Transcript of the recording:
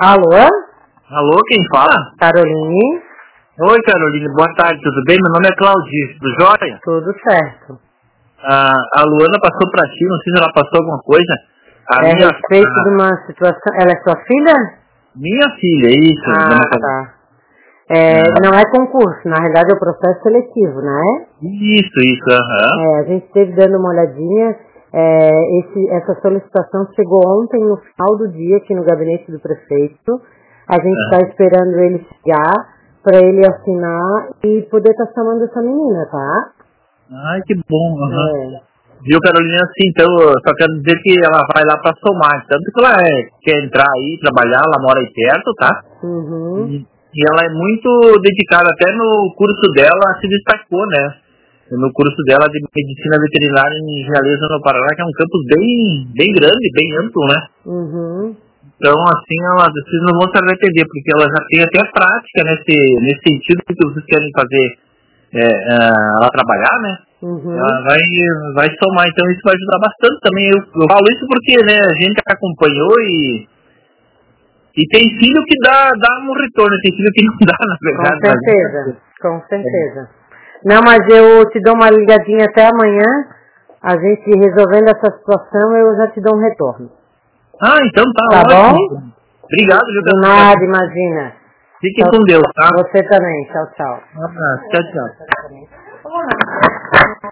Alô? Alô, quem fala? Caroline. Oi, Caroline, boa tarde, tudo bem? Meu nome é Claudir, tudo jóia? Tudo certo. A Luana passou pra ti, não sei se ela passou alguma coisa. A respeito de uma situação... Ela é sua filha? Minha filha, isso. Tá. Não é concurso, na realidade é o processo seletivo, né? Isso, aham. A gente esteve dando uma olhadinha. Essa solicitação chegou ontem no final do dia aqui no gabinete do prefeito. A gente está esperando ele chegar para ele assinar e poder estar chamando essa menina, tá? Ai, que bom, aham. Viu, Carolina, assim, então, eu só quero dizer que ela vai lá pra somar, tanto que ela quer entrar aí, trabalhar, ela mora aí perto, tá? Uhum. E ela é muito dedicada, até no curso dela se destacou, né? No curso dela de Medicina Veterinária em Realeza, no Paraná, que é um campus bem grande, bem amplo, né? Uhum. Então, assim, vocês não vão se arrepender, porque ela já tem até prática nesse sentido que vocês querem fazer ela trabalhar, né? Uhum. Ela vai somar, então isso vai ajudar bastante também. Eu falo isso porque, né, a gente acompanhou e tem filho que dá um retorno, tem filho que não dá, na verdade. Com certeza. Não, mas eu te dou uma ligadinha até amanhã. A gente resolvendo essa situação, eu já te dou um retorno. Então tá ótimo. Bom? Obrigado, viu? De nada, imagina. Fique com Deus, tá? Você também. Tchau. Tchau.